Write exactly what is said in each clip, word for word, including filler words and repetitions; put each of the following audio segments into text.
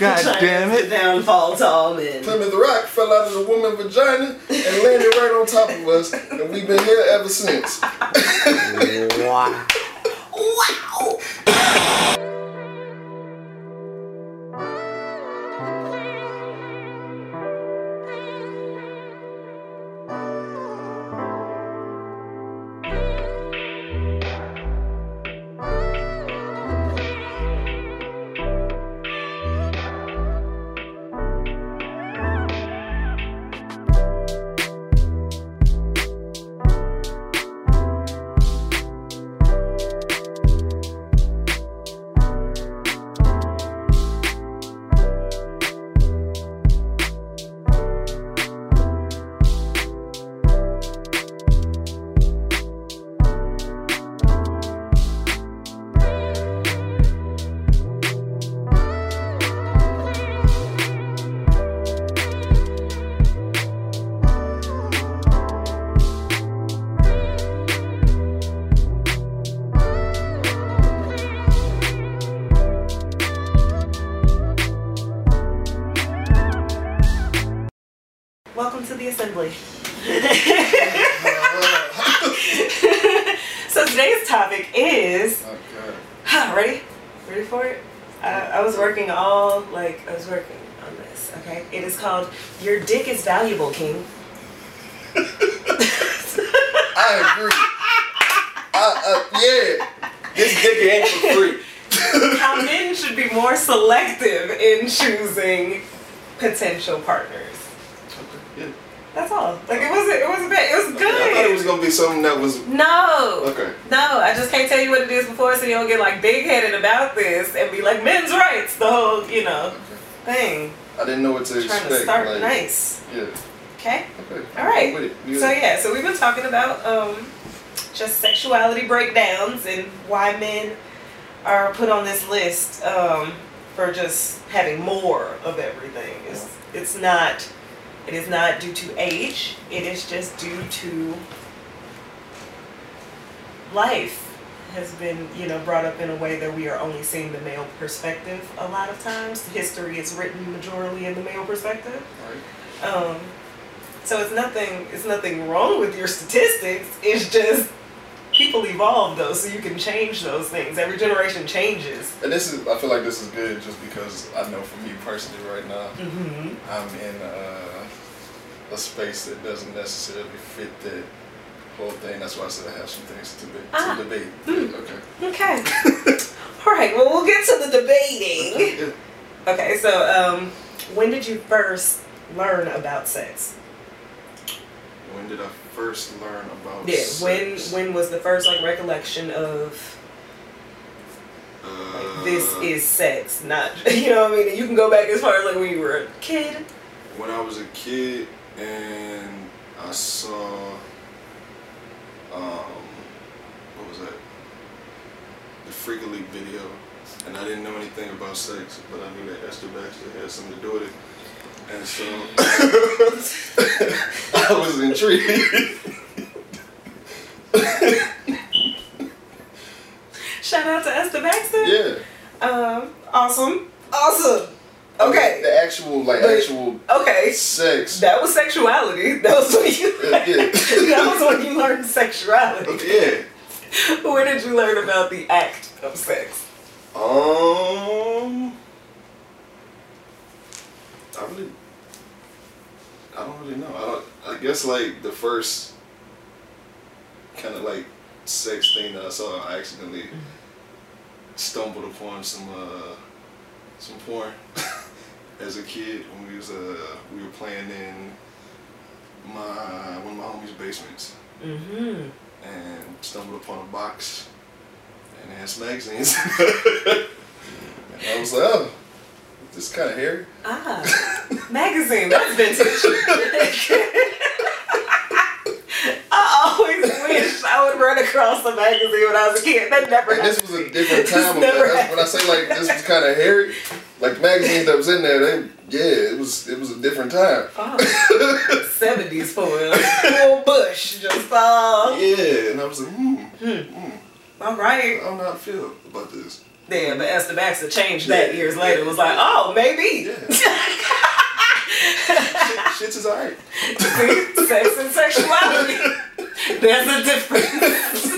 God damn it. The downfall to all men. Plymouth Rock fell out of the woman's vagina and landed right on top of us, and we've been here ever since. Wow. Wow. Welcome to the assembly. So today's topic is, Okay. ready? Ready for it? Uh, I was working all, like, I was working on this, okay? It is called Your Dick is Valuable, King. I agree. I, uh, yeah. This dick ain't for free. How men should be more selective in choosing potential partners. Yeah. That's all. Like, it wasn't, it wasn't bad. It was good. I thought it was gonna be something that was. No. Okay. No, I just can't tell you what it is before, so you don't get like big headed about this and be like men's rights, the whole, you know, thing. I didn't know what to Trying expect. to start like, nice. Yeah. Okay. Okay. All right. With it. Yeah. So yeah, so we've been talking about um, just sexuality breakdowns and why men are put on this list um, for just having more of everything. It's it's not. It is not due to age. It is just due to life has been, you know, brought up in a way that we are only seeing the male perspective a lot of times. History is written majorly in the male perspective. Right. Um, so it's nothing. It's nothing wrong with your statistics. It's just people evolve though, so you can change those things. Every generation changes. And this is, I feel like this is good just because I know for me personally right now, Mm-hmm. I'm in uh, a space that doesn't necessarily fit that whole thing. That's why I said I have some things to, be, Ah. to debate. Mm. Okay. Okay. All right. Well, we'll get to the debating. Yeah. Okay. So, um, when did you first learn about sex? When did I first learn about Yeah. sex? When when was the first like recollection of uh, like this is sex? Not you know what I mean. You can go back as far as like when you were a kid. When I was a kid and I saw, um, what was that? The Freak Elite video, and I didn't know anything about sex, but I knew that Esther Baxter had something to do with it, and so I was intrigued. Shout out to Esther Baxter. Yeah. Um. Awesome. Awesome. Okay. The actual, like, But- actual Okay. sex. That was sexuality. That was when you. Yeah, yeah. That was when you learned sexuality. Yeah. When did you learn about the act of sex? Um, I really, I don't really know. I don't. I guess like the first kind of like sex thing that I saw, I accidentally stumbled upon some uh some porn as a kid when we was uh we were playing in my one of my homies' basements. Mm-hmm. And stumbled upon a box and it had some magazines. And I was like, oh, this is kind of hairy. Ah, magazine. That's vintage. I always wish I would run across a magazine when I was a kid. That never And happened. this was a different time. Of Never that. That's when I say like this was kind of hairy, like the magazines that was in there, they yeah, it was it was a different time. Oh, seventies for a little bush just uh Yeah, and I was like, hmm, hmm. hmm. All right. I don't know how to feel about this. Yeah, but Esther Baxter changed that years later. It was like, oh, maybe. Yeah. Shit, shit's is alright. See, sex and sexuality. There's a difference.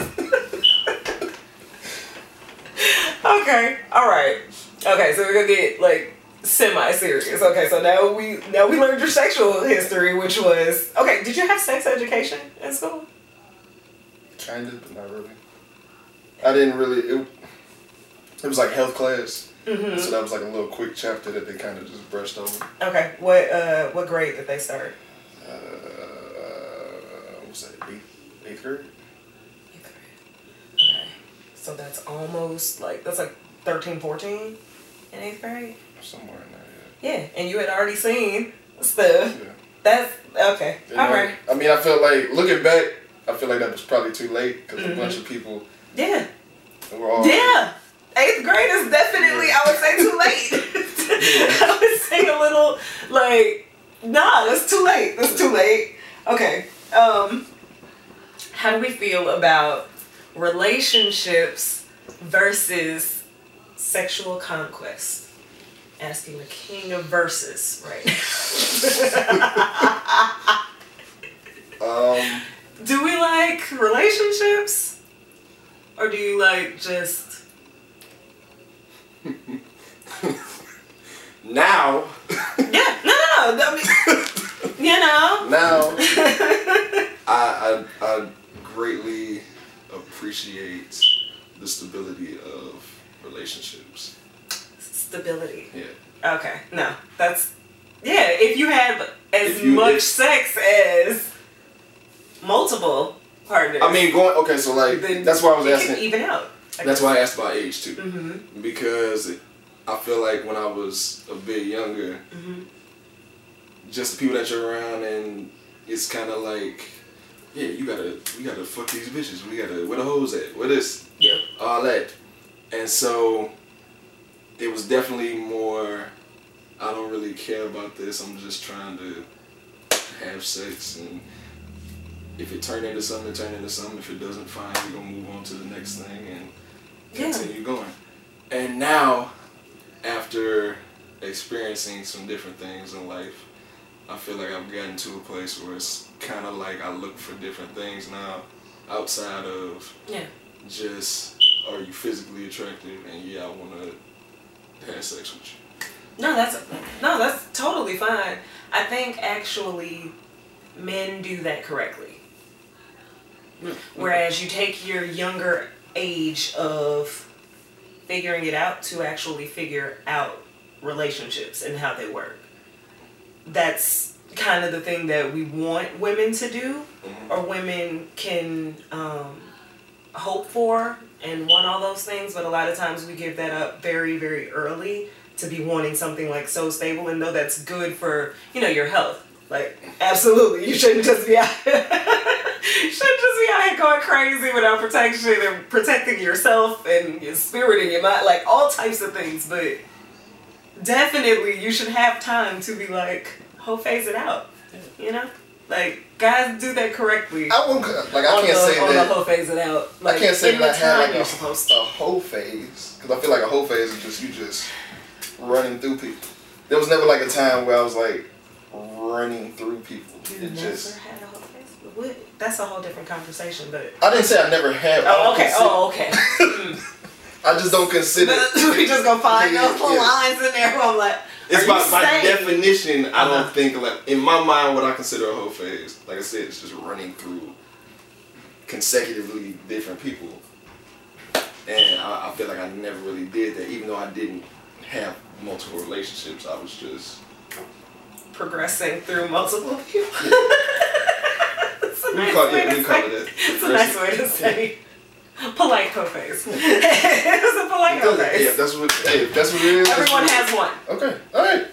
Okay, all right. Okay, so we're gonna get like semi-serious. Okay, so now we now we learned your sexual history, which was okay. Did you have sex education in school? Kind of, but not really. I didn't really. It, it was like health class, Mm-hmm. so that was like a little quick chapter that they kind of just brushed over. Okay, what uh what grade did they start? Uh, what was that? Eighth, eighth grade. Eighth grade. Okay, so that's almost like that's like thirteen, fourteen in eighth grade. Somewhere in there, Yeah, and you had already seen stuff. yeah. That's okay. You All know, right. I mean, I feel like looking back, I feel like that was probably too late because Mhm. a bunch of people Yeah. were all Yeah. Eighth grade is definitely, I would say, too late. I would say a little like, nah, that's too late. That's too late. Okay. Um, how do we feel about relationships versus sexual conquest? Asking the king of verses, right? Um, Do we like relationships? Or do you like just... now, Yeah, no, no, no. I mean, you know. now, I, I I greatly appreciate the stability of relationships. Stability. Yeah. Okay, no, that's... Yeah, if you have as If you- much if- sex as multiple partners. I mean, going okay. So like, then that's why I was it asking. can even out. That's why I asked about age too, Mm-hmm. because I feel like when I was a bit younger, Mm-hmm. just the people that you're around, and it's kind of like, yeah, you gotta, we gotta fuck these bitches. We gotta, where the hoes at? Where this? Yep. All that. And so, it was definitely more, I don't really care about this. I'm just trying to have sex, and if it turned into something, it turned into something. If it doesn't, fine. We're gonna move on to the next thing and Yeah. continue going. And now, after experiencing some different things in life, I feel like I've gotten to a place where it's kind of like I look for different things now outside of Yeah. just, are you physically attractive, and yeah, I want to have sex with you. No, that's no, that's totally fine. I think actually men do that correctly. Whereas you take your younger age of figuring it out to actually figure out relationships and how they work. That's kind of the thing that we want women to do, or women can um, hope for and want all those things, but a lot of times we give that up very, very early to be wanting something like so stable, and know that's good for, you know, your health. Like, absolutely, you shouldn't just be out you shouldn't just be out here going crazy without protection and protecting yourself and your spirit and your mind, like all types of things, but definitely you should have time to be like, ho phase it out, you know? Like, guys do that correctly. I won't, like, I on can't the, say on that. the whole phase it out. Like, I can't say in that the I had time like you're a, supposed to. a whole phase, because I feel like a whole phase is just you just running through people. There was never like a time where I was like running through people. You It never just. had a whole phase? What? That's a whole different conversation, but. I didn't say I never had. I Oh, don't okay. consider- Oh, okay. Mm. I just don't consider. We just gonna find Yeah, those little yeah. lines in there. Where I'm like, It's are by, you by saying- definition, I Uh-huh. don't think like in my mind what I consider a whole phase. Like I said, it's just running through consecutively different people, and I, I feel like I never really did that. Even though I didn't have multiple relationships, I was just progressing through multiple people. It's a we nice call way it to we call say. it that. It's a nice way to say. Polite co-phase. It's a polite Yeah, co-phase. that's what. Hey, if that's what it is. that's Everyone what it has one. is. Okay. All right.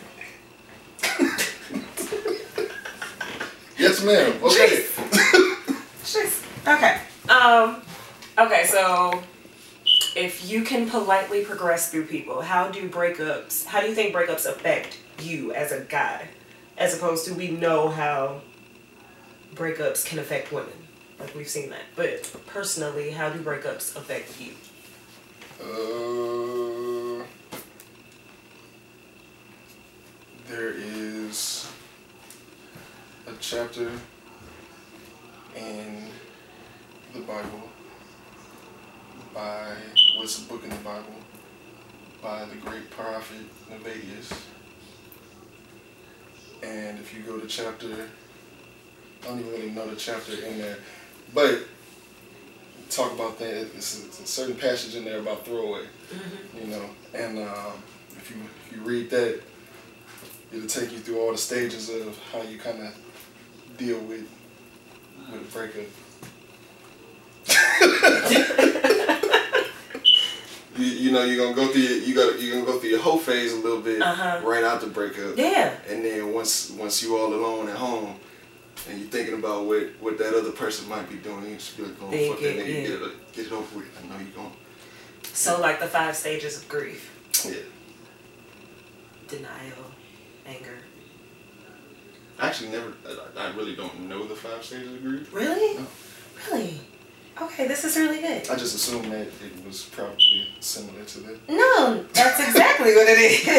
Yes, ma'am. Okay. Jeez. Okay. Um. Okay. So, if you can politely progress through people, how do breakups? How do you think breakups affect you as a guy, as opposed to we know how breakups can affect women? Like we've seen that. But personally, how do breakups affect you? Uh, there is a chapter in the Bible by, what's a book in the Bible? By the great prophet Nevaeh. And if you go to chapter, I don't even really know the chapter in there, but talk about that. It's a, it's a certain passage in there about throwaway, mm-hmm. you know. And um, if you if you read that, it'll take you through all the stages of how you kind of deal with with a breakup. you, you know, you're gonna go through your, you got you're gonna go through your whole phase a little bit uh-huh. right after breakup. Yeah. And then once once you all alone at home. And you're thinking about what, what that other person might be doing, you just be like, oh, they fuck get, that nigga, yeah. get, it, get it over with. I know you're going. So, like the five stages of grief. Yeah. Denial, anger. I actually never, I, I really don't know the five stages of grief. Really? No. Really? Okay, this is really good. I just assumed that it was probably similar to that. No, that's exactly what it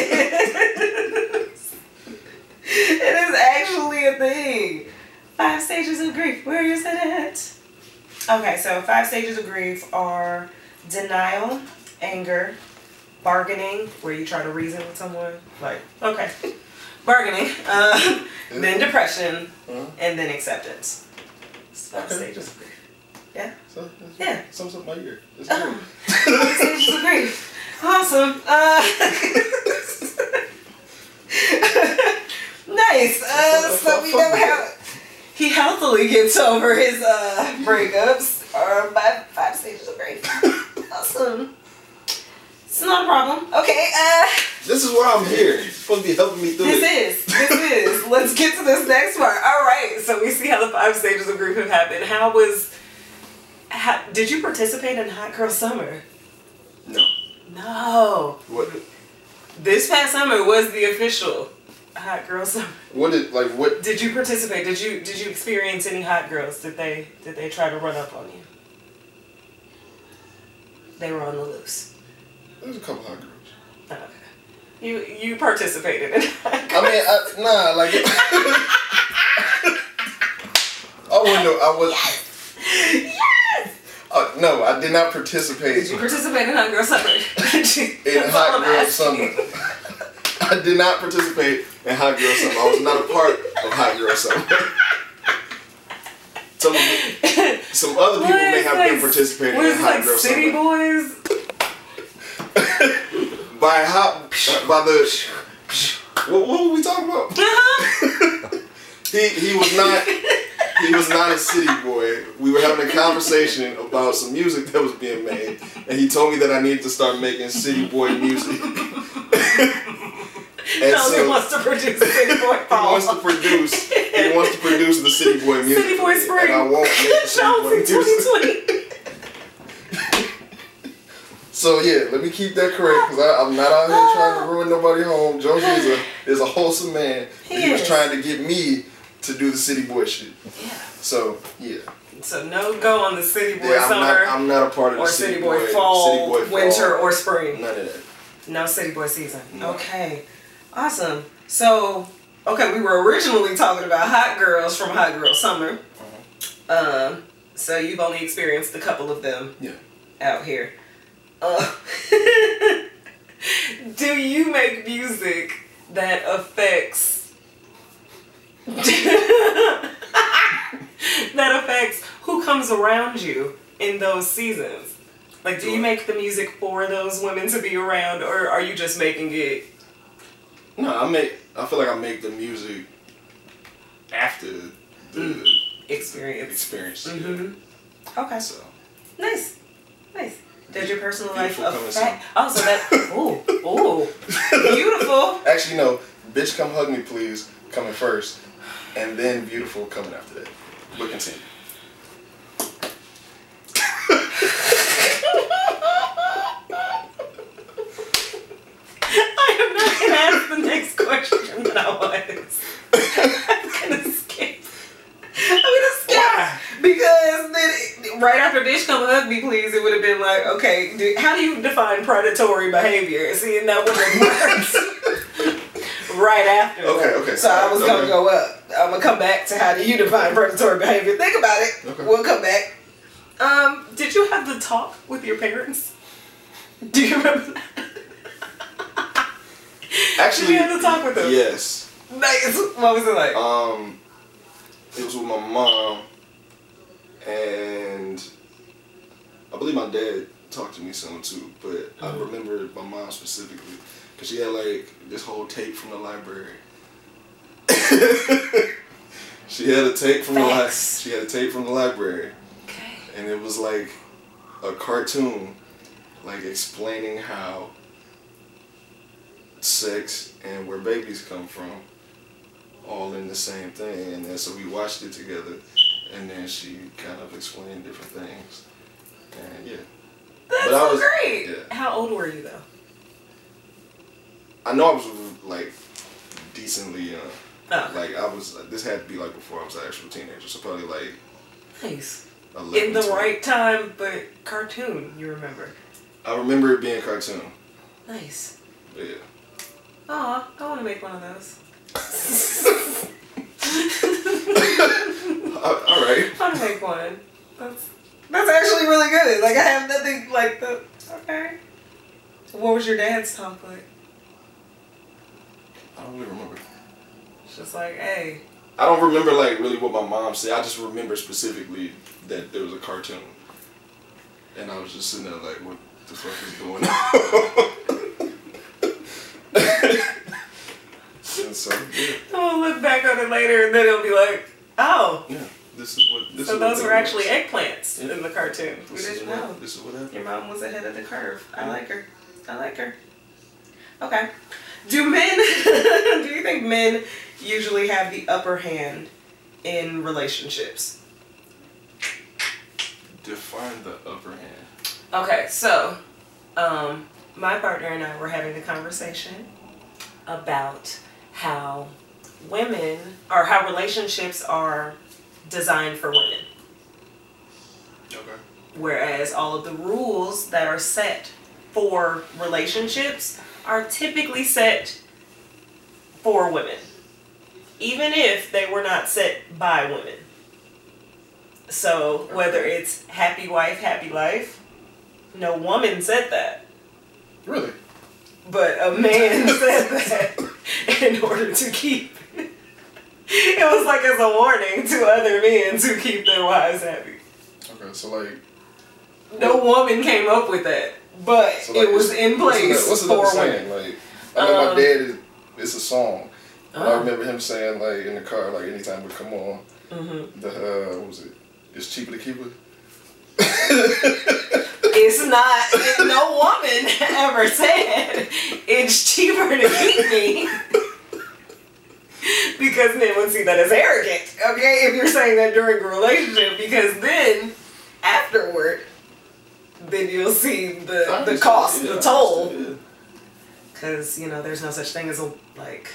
is. It is actually a thing. Five stages of grief. Where is it at? Okay, so five stages of grief are denial, anger, bargaining, where you try to reason with someone. Like, okay. Bargaining. Uh, then depression. Uh-huh. And then acceptance. It's five okay. stages of grief. Yeah? So, yeah. Sums up my year. Oh. Five stages of grief. Awesome. Uh, nice. Uh, so we know how he healthily gets over his uh, breakups or by five stages of grief. Awesome. It's not a problem. Okay. Uh, this is why I'm here. You're supposed to be helping me through this it. This is. This is. Let's get to this next part. All right. So we see how the five stages of grief have happened. How was... How, did you participate in Hot Girl Summer? No. No. What? This past summer was the official Hot Girl Summer. What did like what? Did you participate? Did you did you experience any hot girls? Did they did they try to run up on you? They were on the loose. There was a couple hot girls. Oh, okay. You you participated in hot girls. I mean, I, nah, like it, I wouldn't know. I was. Yes. Yes. Uh, no, I did not participate. Did you participate in Hot Girl Summer? in Hot Girl Summer. I did not participate in Hot Girl Summer. I was not a part of Hot Girl Summer. Some, some other people may have like, been participating in Hot like Girl City Summer. Boys? by how? By the. What, what were we talking about? Uh-huh. he he was not. He was not a city boy. We were having a conversation about some music that was being made, and he told me that I needed to start making city boy music. And no, so, he wants to produce City Boy Fall. He wants to produce. He wants to produce the City Boy music. City Boy Spring. And I won't make the City Boy music. So yeah, let me keep that correct because I'm not out here trying to ruin nobody's home. Josie is a is a wholesome man. He, he was trying to get me to do the City Boy shit. Yeah. So yeah. So no go on the City Boy yeah, I'm Summer. Not, I'm not a part of or the City, City Boy, Boy Fall, City Boy Fall, Winter, or Spring. None of that. No City Boy season. No. Okay. Awesome. So, okay, we were originally talking about hot girls from Hot Girl Summer. Uh-huh. Um, so you've only experienced a couple of them. Yeah. Out here. Uh, do you make music that affects that affects who comes around you in those seasons? Like, do you make the music for those women to be around, or are you just making it? No, I make. I feel like I make the music after the mm. experience. Experience. Mm-hmm. Okay. So nice, nice. Does your personal life Beautiful affect? Oh, so that. Ooh, ooh, beautiful. Actually, no. Bitch, come hug me, please. Coming first, and then beautiful coming after that. But continue. I am not gonna ask the next question that I was. I'm gonna skip. I'm gonna skip. Why? Because then, right after "Bitch, come hug me, please," it would have been like, okay, do, how do you define predatory behavior? See, and that would have worked right after. Okay, that. okay. So I was okay. gonna go up. I'm gonna come back to how do you define predatory behavior? Think about it. Okay. We'll come back. Um, did you have the talk with your parents? Do you remember that? Actually, did you have the talk with them? Yes. Nice. What was it like? Um, it was with my mom, and I believe my dad talked to me some too, but mm-hmm. I remember my mom specifically because she had like this whole tape from the library. She had a tape from Facts. the li- she had a tape from the library, okay. and it was like a cartoon, like explaining how sex and where babies come from all in the same thing, and then so we watched it together, and then she kind of explained different things, and yeah. That's but so I was, great. Yeah. How old were you though? I know I was like decently young. Oh. Like I was. This had to be like before I was an actual teenager, so probably like nice. eleven, in the twelve. right time, but cartoon. You remember? I remember it being cartoon. Nice. But yeah. Aw, I want to make one of those. All right. I want to make one. That's that's actually really good. Like I have nothing like the. Okay. What was your dad's talk like? I don't really remember. It's just like, hey. I don't remember like really what my mom said. I just remember specifically that there was a cartoon, and I was just sitting there like, what the fuck is going on? And so yeah. I'll look back on it later, and then it'll be like, oh. Yeah. This is what. This so is those what were actually eggplants yeah. in the cartoon. We This didn't is know. what, this is what happened. Your mom was ahead of the curve. I like her. I like her. Okay. Do men, do you think men usually have the upper hand in relationships? Define the upper hand. Okay, so um, my partner and I were having a conversation about how women, or how relationships are designed for women. Okay. Whereas all of the rules that are set for relationships are typically set for women, even if they were not set by women. So whether it's happy wife, happy life, no woman said that. Really? But a man said that in order to keep it was like as a warning to other men to keep their wives happy. Okay, so like no woman came up with that, but so like, it was in place what's for saying? women. Like, I know Um, my dad is. It's a song. But I Oh. remember him saying like in the car, like anytime we come on, Mm-hmm. the uh, what was it? It's cheaper to keep it. It's not. No woman ever said it's cheaper to keep me. Because men would see that as arrogant, okay? If you're saying that during a relationship, because then, afterward, then you'll see the, the cost, yeah, the toll. yeah. Because, you know, there's no such thing as a, like,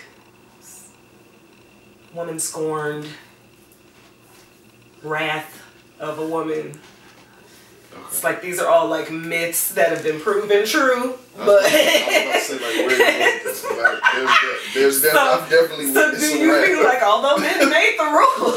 woman scorned, wrath of a woman. Okay. It's like these are all like myths that have been proven true, I was but about to- I was about to say, like, where you going? Like, there's that, there's that, So- I've definitely so witnessed do some you rap. feel like although men made the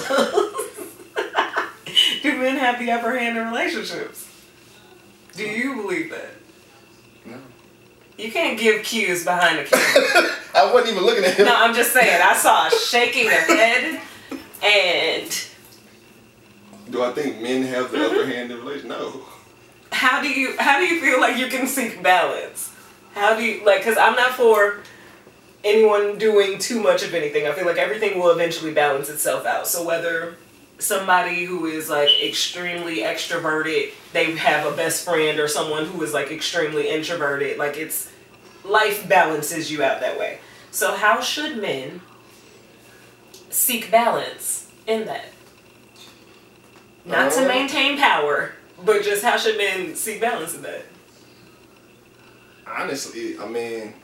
rules, do men have the upper hand in relationships? Do you believe that? No. You can't give cues behind the camera. I wasn't even looking at him. No, I'm just saying. I saw a shaking of head, and Do I think men have the Mm-hmm. upper hand in relation? No. how do you how do you feel like you can seek balance? How do you like? Because I'm not for anyone doing too much of anything. I feel like everything will eventually balance itself out. So whether somebody who is like extremely extroverted, they have a best friend, or someone who is like extremely introverted, like it's life balances you out that way. So how should men seek balance in that? Not to Uh, maintain power, but just how should men seek balance in that? Honestly, I mean,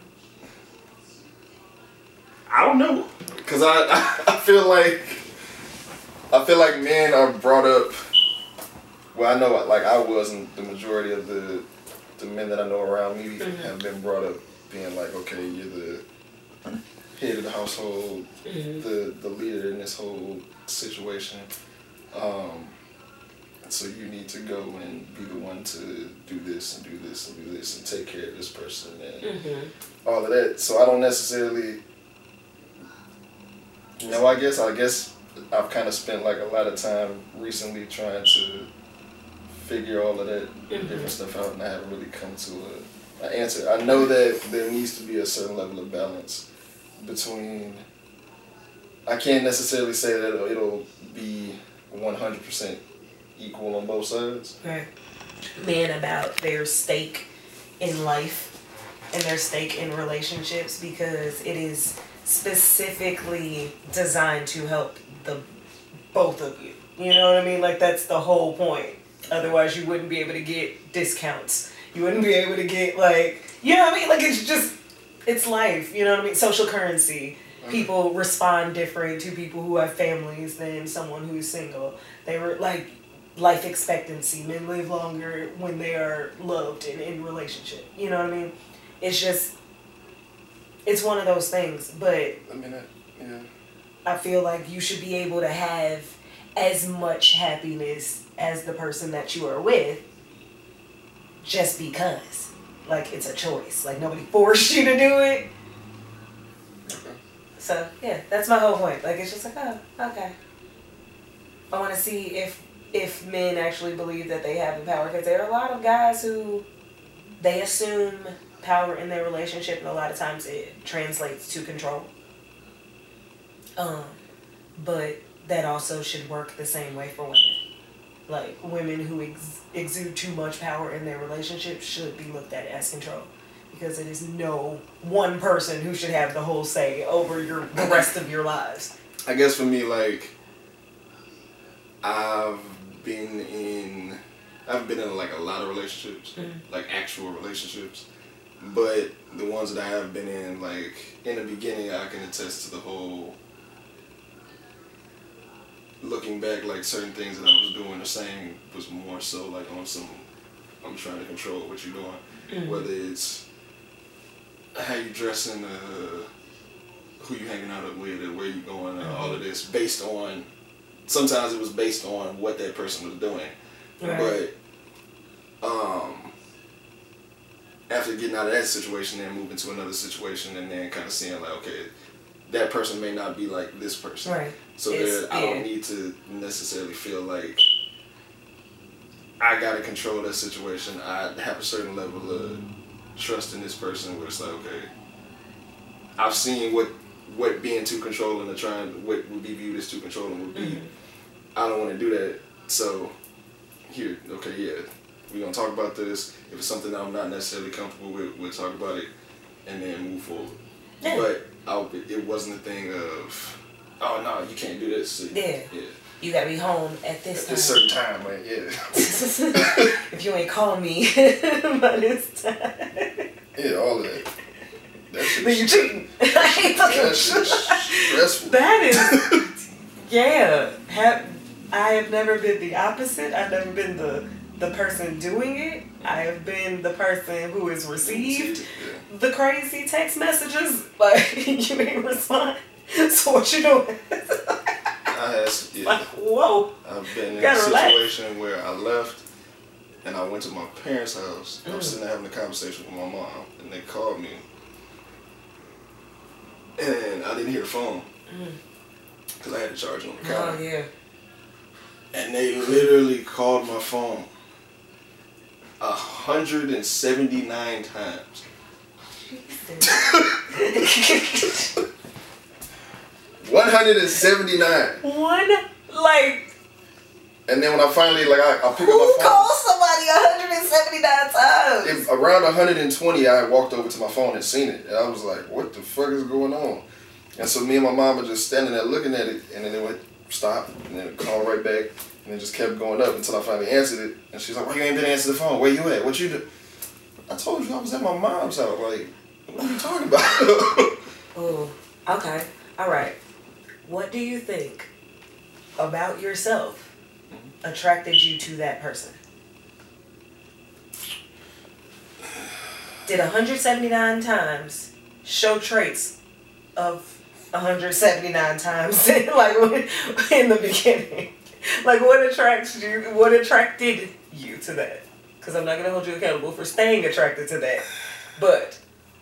I don't know, cause I I feel like I feel like men are brought up well, I know like I wasn't the majority of the the men that I know around me Mm-hmm. have been brought up being like, okay, you're the head of the household, Mm-hmm. the the leader in this whole situation. Um, so you need to go and be the one to do this and do this and do this and take care of this person and Mm-hmm. all of that. So I don't necessarily, you know, I guess I guess I've kind of spent like a lot of time recently trying to figure all of that Mhm. different stuff out, and I haven't really come to a, a answer. I know that there needs to be a certain level of balance between. I can't necessarily say that it'll, it'll be one hundred percent equal on both sides. Right. Men about their stake in life and their stake in relationships, because it is specifically designed to help the both of you. You know what I mean? Like, that's the whole point. Otherwise, you wouldn't be able to get discounts. You wouldn't be able to get, like, you know what I mean? Like, it's just, it's life. You know what I mean? Social currency. People respond different to people who have families than someone who's single. They were like life expectancy. Men live longer when they are loved and in relationship. You know what I mean? It's just, it's one of those things. But I mean, I, yeah. I feel like you should be able to have as much happiness as the person that you are with, just because. Like, it's a choice. Like, nobody forced you to do it. So, yeah, that's my whole point. Like, it's just like, oh, okay. I want to see if if men actually believe that they have the power. Because there are a lot of guys who, they assume power in their relationship, and a lot of times it translates to control. Um, But that also should work the same way for women. Like, women who ex- exude too much power in their relationship should be looked at as control. Because it is no one person who should have the whole say over your the rest of your lives. I guess for me, like, I've been in, I've been in like a lot of relationships, Mm-hmm. like actual relationships, but the ones that I have been in, like, in the beginning, I can attest to the whole, looking back, like, certain things that I was doing or saying was more so like on some, I'm trying to control what you're doing, Mm-hmm. whether it's how you dressing, uh, who you hanging out with, or where you going, uh, Mm-hmm. all of this based on. Sometimes it was based on what that person was doing, Right. but um, after getting out of that situation and moving to another situation, and then kind of seeing like, okay, that person may not be like this person, Right. so It's- that I don't yeah. need to necessarily feel like I gotta control that situation. I have a certain level of trust in this person where it's like, okay, I've seen what what being too controlling or trying what would be viewed as too controlling would be. Mm-hmm. I don't want to do that. So here, okay, yeah, we're gonna talk about this. If it's something that I'm not necessarily comfortable with, we'll talk about it and then move forward. Yeah. But I'll, it wasn't a thing of, oh no, you can't do this. So, Yeah. yeah. You gotta be home at this At time. this certain time, like, yeah. If you ain't call me by this time, Yeah, all of that. That shit. then you cheating. I ain't fucking That shit's stressful. That is, yeah. Have, I have never been the opposite. I've never been the the person doing it. I have been the person who has received Yeah. the crazy text messages. Like, you ain't respond. So what you doing? I had, yeah. Like, whoa. I've been in a Gotta relax. situation where I left and I went to my parents' house. I was Mm. sitting there having a conversation with my mom, and they called me. And I didn't hear the phone because I had to charge it on the counter. Oh, yeah. And they literally called my phone one hundred seventy-nine times. one hundred seventy-nine. One, like, And then when I finally, like, I, I picked who up my phone. calls somebody one hundred seventy-nine times? If around one hundred twenty, I walked over to my phone and seen it. And I was like, what the fuck is going on? And so me and my mom were just standing there looking at it. And then it went, stop. And then it called right back. And it just kept going up until I finally answered it. And she's like, why you ain't been answering the phone? Where you at? What you do? I told you I was at my mom's house. Like, what are you talking about? Oh, okay. All right. What do you think about yourself attracted you to that person? Did one hundred seventy-nine times show traits of one hundred seventy-nine times like in the beginning? Like what attracts you? What attracted you to that? Because I'm not gonna hold you accountable for staying attracted to that, but.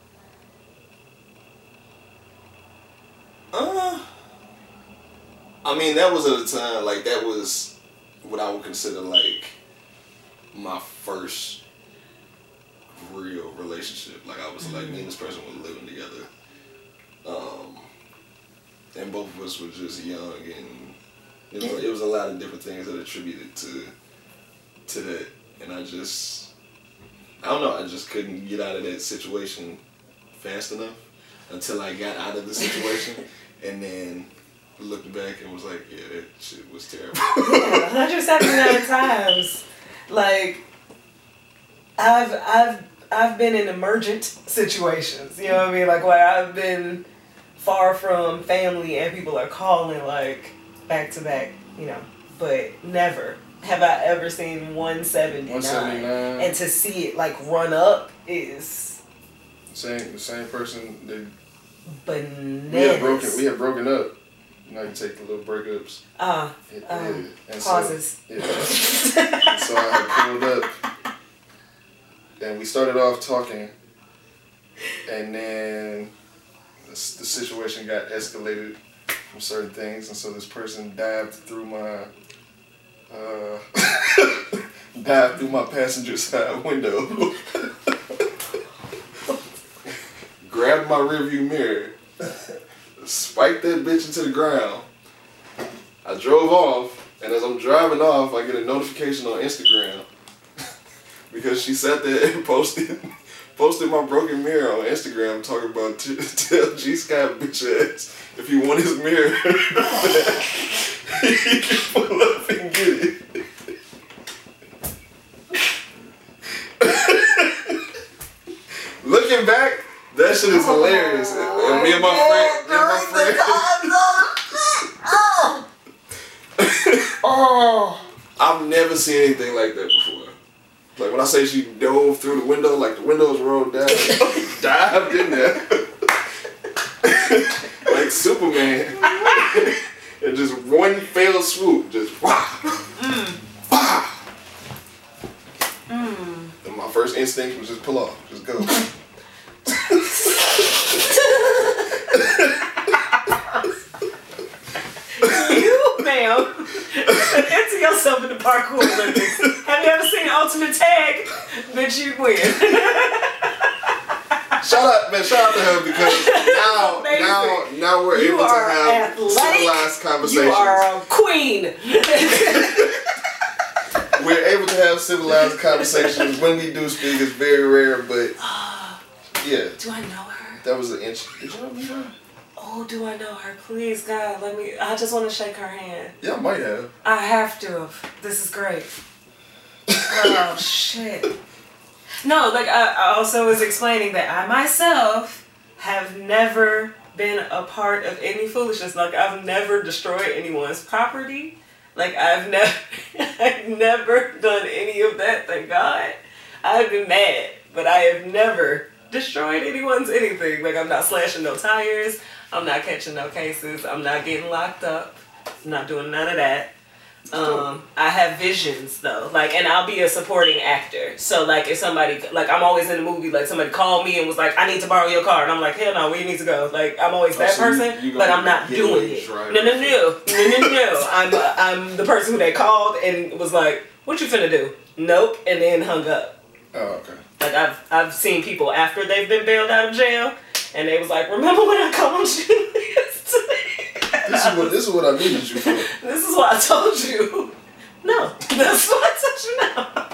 Uh, I mean, that was at a time, like, that was what I would consider, like, my first real relationship. Like, I was, like, me and this person were living together. Um, and both of us were just young, and it was, it was a lot of different things that attributed to, to that. And I just, I don't know, I just couldn't get out of that situation fast enough until I got out of the situation. And then looked back and was like, yeah, that shit was terrible. Yeah, one hundred seventy-nine times. Like, I've I've I've been in emergent situations. You know what I mean? Like where I've been far from family and people are calling like back to back. You know, but never have I ever seen one seventy-nine. one seventy-nine. And to see it like run up is same the same person. They, bananas. we had broken. We had broken up. You know, you take the little breakups. Uh, It, uh, yeah. And pauses. So, yeah. And so I had pulled up, and we started off talking, and then the, the situation got escalated from certain things, and so this person dived through my, uh, dived through my passenger side window, grabbed my rearview mirror, spiked that bitch into the ground. I drove off, and as I'm driving off, I get a notification on Instagram because she sat there and posted posted my broken mirror on Instagram talking about t- tell G Scott bitch ass if you want his mirror back, he can pull up and get it. Looking back, that shit is hilarious. And me and my friend, me and my friend. Oh. I've never seen anything like that before. Like when I say she dove through the window, like the windows rolled down, dived in there, like Superman, and just one fell swoop, just wow, Mm. wow. Mm. And my first instinct was just pull off, just go. You, ma'am, enter yourself in the parkour Olympics. Have you ever seen Ultimate Tag? Bitch, you win. Shout out, man! Shout out to her because now, Amazing. now, now we're You able to are have athletic. civilized conversations. You are a queen. We're able to have civilized conversations when we do speak. It's very rare, but yeah. Do I know her? That was an inch. Did you meet her? Oh, do I know her? Please, God, let me. I just want to shake her hand. Yeah, I might have. I have to. This is great. Oh, shit. No, like, I, I also was explaining that I myself have never been a part of any foolishness. Like, I've never destroyed anyone's property. Like, I've never, I've never done any of that, thank God. I've been mad, but I have never destroyed anyone's anything. Like, I'm not slashing no tires. I'm not catching no cases. I'm not getting locked up. I'm not doing none of that. Um, I have visions though, like, and I'll be a supporting actor. So like, if somebody, like, I'm always in the movie, like somebody called me and was like, I need to borrow your car, and I'm like, hell no, where you need to go? Like, I'm always Oh, that so person, you, you but I'm not get doing it it. right. No, no, no, no, no, no. I'm, uh, I'm the person who they called and was like, what you finna do? Nope, and then hung up. Oh, okay. Like, I've, I've seen people after they've been bailed out of jail, and they was like, remember when I called you yesterday? This is what this is what I needed you for. This is what I told you. No, that's what I told you now.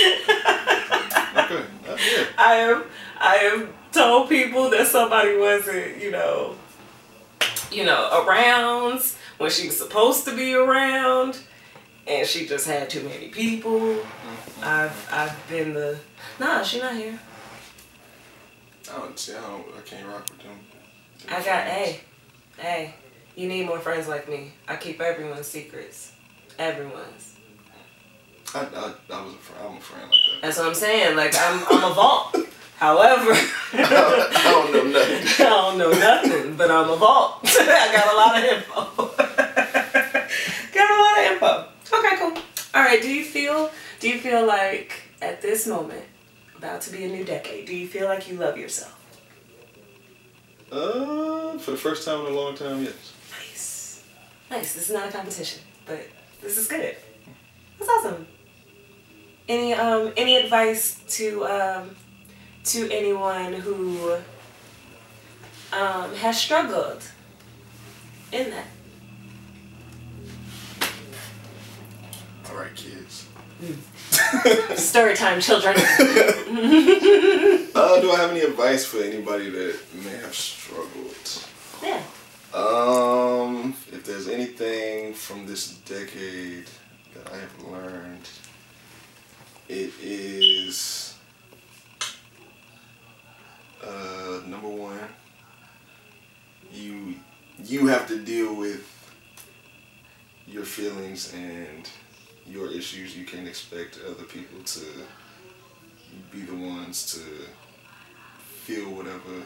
Okay, that's it. I have, I have told people that somebody wasn't, you know, you know, around when she was supposed to be around, and she just had too many people. Mm-hmm. I've, I've been the, nah, she not here. I don't see. I don't. I can't rock with them. them I got, friends. hey, hey, you need more friends like me. I keep everyone's secrets. Everyone's. I, I, I was a friend. I'm a friend like that. That's what I'm saying. Like, I'm, I'm a vault. However, I don't, I don't know nothing. I don't know nothing, but I'm a vault. I got a lot of info. Got a lot of info. Okay, cool. All right. Do you feel? Do you feel like at this moment, about to be a new decade, do you feel like you love yourself? Uh, for the first time in a long time, yes. Nice. Nice. This is not a competition, but this is good. That's awesome. Any um any advice to um to anyone who um has struggled in that? All right, kids. Story time, children. Uh, do I have any advice for anybody that may have struggled? Yeah. Um, if there's anything from this decade that I have learned, it is uh, number one, you you have to deal with your feelings and your issues. You can't expect other people to be the ones to feel whatever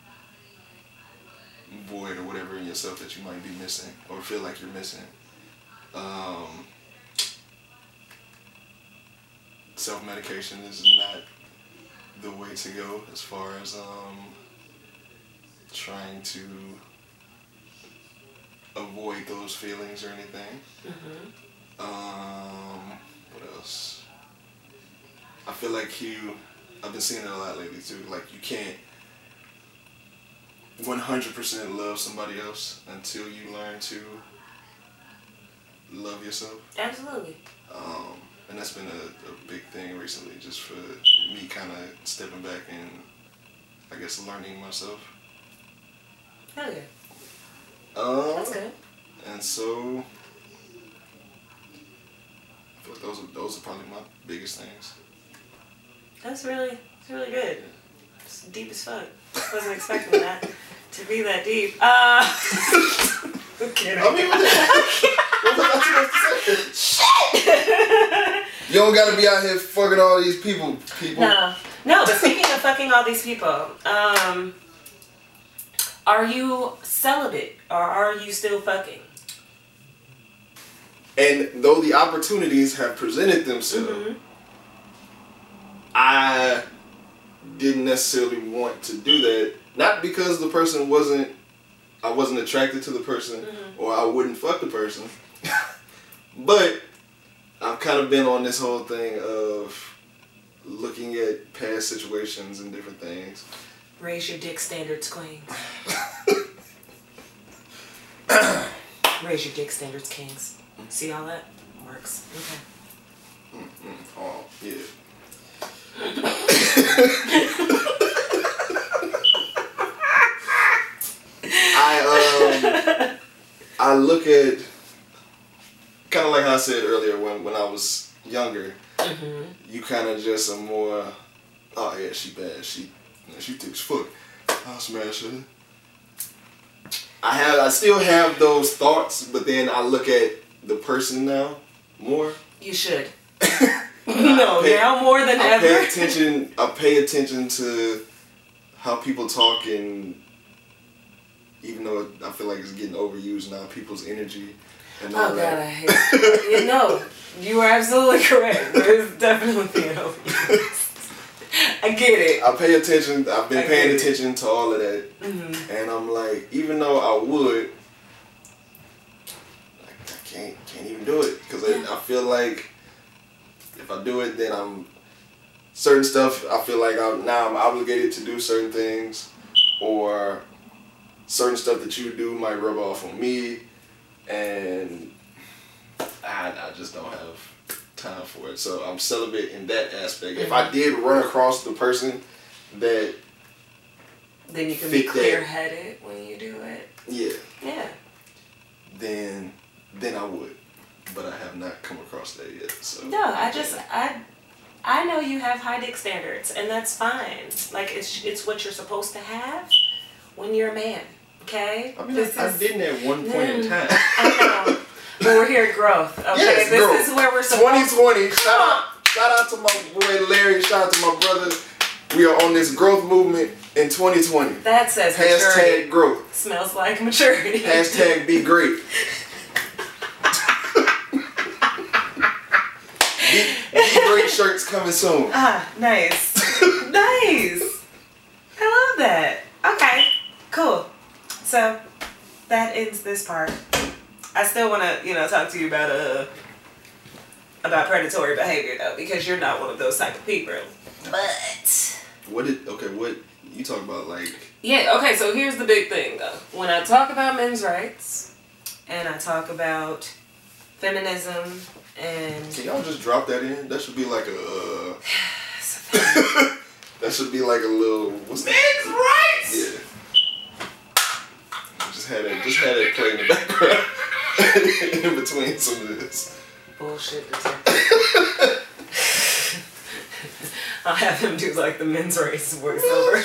void or whatever in yourself that you might be missing or feel like you're missing. Um, self-medication is not the way to go as far as um, trying to avoid those feelings or anything. Mm-hmm. Um, what else? I feel like you, I've been seeing it a lot lately too, like you can't one hundred percent love somebody else until you learn to love yourself. Absolutely. Um, and that's been a, a big thing recently, just for me kind of stepping back and I guess learning myself. Hell yeah. Um, That's good. And so, I feel like those are, those are probably my biggest things. That's really, it's really good. It's deep as fuck. Wasn't expecting that to be that deep. Uh, I'm kidding. I mean, what the what was I supposed to say? Shit! You don't gotta be out here fucking all these people, people. No, no. But speaking of fucking all these people, um, are you celibate or are you still fucking? And though the opportunities have presented themselves, Mm-hmm. I didn't necessarily want to do that. Not because the person wasn't, I wasn't attracted to the person, Mm-hmm. or I wouldn't fuck the person. But I've kind of been on this whole thing of looking at past situations and different things. Raise your dick standards, queens. Raise your dick standards, kings. See how that works? Okay. Mm-mm. Oh, yeah. I um I look at kind of like how I said earlier when when I was younger. Mm-hmm. You kind of just are more. Oh yeah, she bad. She she thick as fuck. I'll smash her. I have I still have those thoughts, but then I look at the person now more. You should. No, pay, now more than I ever. pay attention. I pay attention to how people talk, and even though I feel like it's getting overused now, people's energy and all Oh God, that. I hate it. You know, you are absolutely correct. There's definitely being overused. I get it. I pay attention. I've been I paying get it. attention to all of that, Mm-hmm. and I'm like, even though I would, I, I can't can't even do it because I, I feel like if I do it, then I'm certain stuff. I feel like I'm now I'm obligated to do certain things, or certain stuff that you do might rub off on me, and I I just don't have time for it. So I'm celibate in that aspect. If I did run across the person that Then you can be fit that. clear-headed when you do it. Yeah, Yeah. then then I would, but I have not come across that yet. So No, I just I I know you have high dick standards, and that's fine. Like it's it's what you're supposed to have when you're a man. Okay. I mean, This I, I is- didn't at one point in Mm. time. I know. we're here at growth. Okay, Yes, this growth. is where we're twenty supposed. twenty. Shout out, shout out to my boy Larry. Shout out to my brother. We are on this growth movement in twenty twenty. That says maturity. Hashtag growth. Smells like maturity. Hashtag be great. be, be great shirts coming soon. Ah, nice, nice. I love that. Okay, cool. So that ends this part. I still want to, you know, talk to you about uh about predatory behavior though, because you're not one of those type of people. But What did okay? What you talk about? Like yeah, okay. So here's the big thing though. When I talk about men's rights, and I talk about feminism, and can y'all just drop that in? That should be like a. Uh, that should be like a little. What's that? men's rights. Yeah. Just had it. Just had it play in the background in between some of this. Bullshit detective. I'll have him do like the men's rights voiceover.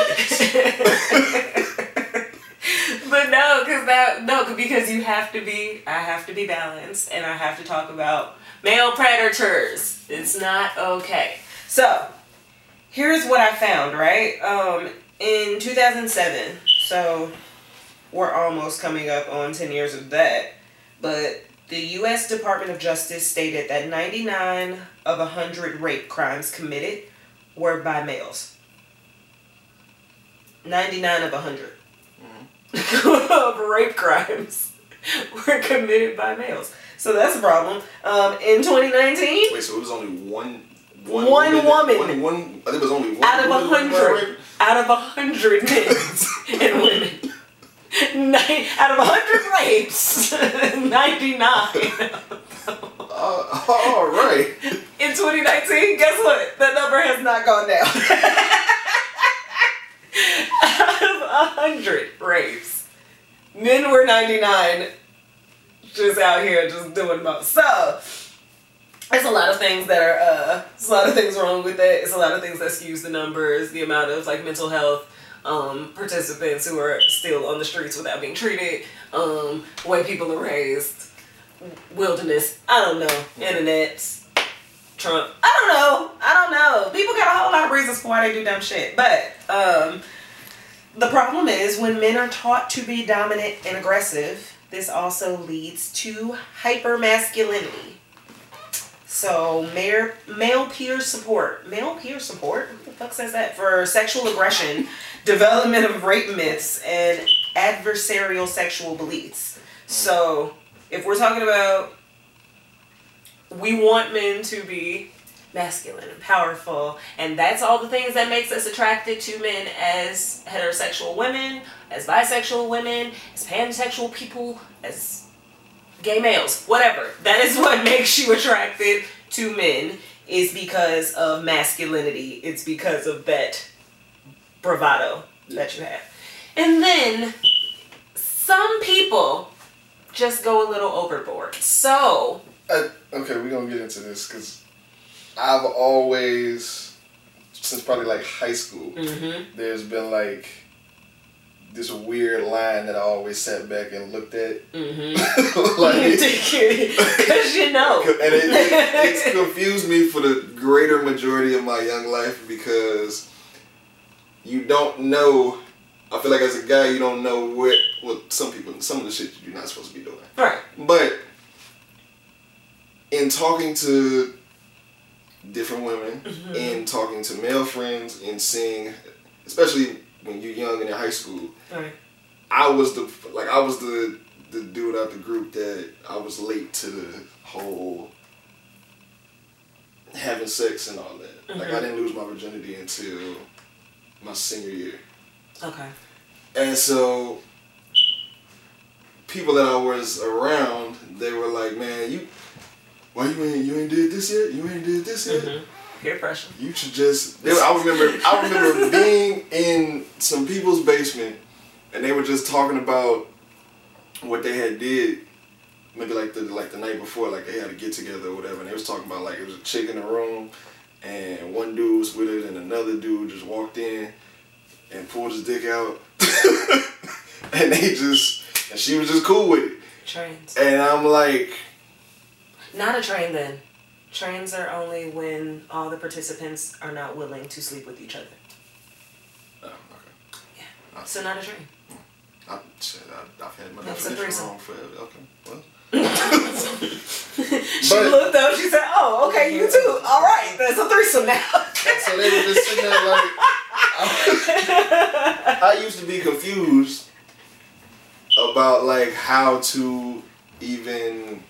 But no, because that no, because you have to be. I have to be balanced, and I have to talk about male predators. It's not okay. So here's what I found. Right, um, in two thousand seven. So we're almost coming up on ten years of that, but the U S Department of Justice stated that ninety-nine of one hundred rape crimes committed were by males. ninety-nine of one hundred mm-hmm. of rape crimes were committed by males. So that's a problem. Um, in twenty nineteen... Wait, so it was only one... One, one woman. One, one, there was only one out of woman a hundred. Out of a hundred men and women. Nine, out of one hundred rapes, ninety-nine. Uh, all right. In twenty nineteen, guess what? The number has not gone down. Out of one hundred rapes, men were ninety-nine, just out here just doing most. So, there's a lot of things that are, uh, there's a lot of things wrong with it. It's a lot of things that skews the numbers, the amount of like mental health um, participants who are still on the streets without being treated, um, way people are raised, wilderness, I don't know, internet, Trump, I don't know, I don't know. People got a whole lot of reasons for why they do dumb shit. But um, the problem is when men are taught to be dominant and aggressive, this also leads to hypermasculinity. So, male, male peer support. Male peer support? Who the fuck says that? For sexual aggression, development of rape myths, and adversarial sexual beliefs. So, if we're talking about we want men to be masculine and powerful, and that's all the things that makes us attracted to men as heterosexual women, as bisexual women, as pansexual people, as gay males, whatever. That is what makes you attracted to men, is because of masculinity. It's because of that bravado that you have. And then some people just go a little overboard. So I, okay, we're gonna get into this because I've always, since probably like high school, mm-hmm. there's been like this weird line that I always sat back and looked at. Mm-hmm. Like, because you know. And it, it, it's confused me for the greater majority of my young life because you don't know. I feel like as a guy, you don't know what, well, some people, some of the shit you're not supposed to be doing. Right. But in talking to different women, mm-hmm. in talking to male friends, and seeing, especially when you're young and in high school, right. I was the like I was the the dude out the group that I was late to the whole having sex and all that. Mm-hmm. Like I didn't lose my virginity until my senior year. Okay. And so people that I was around, they were like, "Man, you why you ain't you ain't did this yet? You ain't did this yet?" Mm-hmm. Peer pressure. You should just. They, I remember. I remember being in some people's basement, and they were just talking about what they had did. Maybe like the like the night before, like they had a get together or whatever. And they was talking about like it was a chick in the room, and one dude was with it, and another dude just walked in and pulled his dick out, and they just and she was just cool with it. Trains. And I'm like, Not a train then. Trains are only when all the participants are not willing to sleep with each other. oh, okay. Yeah. So not a train. I, shit, I, I've had my That's a definition threesome. wrong forever. Okay, well. She But- looked up, she said, oh, okay, you too. All right, that's a threesome now. So they were just sitting there like, I, I used to be confused about like how to even